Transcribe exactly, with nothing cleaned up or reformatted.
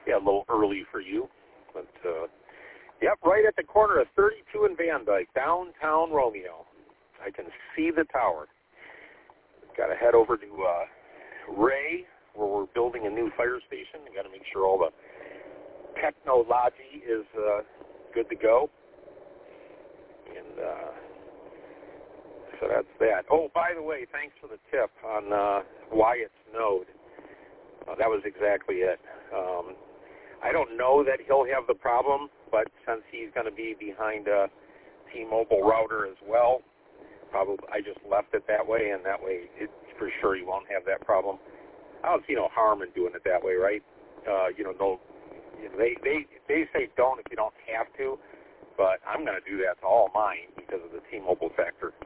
yeah, a little early for you. But, uh, yep, right at the corner of thirty-two and Van Dyke, downtown Romeo. I can see the tower. Got to head over to uh, Ray, where we're building a new fire station. Got to make sure all the technology is uh, good to go. And uh, so that's that. Oh, by the way, thanks for the tip on uh, why it snowed. Uh, that was exactly it. Um, I don't know that he'll have the problem, but since he's going to be behind a T-Mobile router as well, probably I just left it that way, and that way it, for sure you won't have that problem. I don't see no harm in doing it that way, right? Uh, you know, no, you know, they, they, they say don't if you don't have to, but I'm going to do that to all mine because of the T-Mobile factor.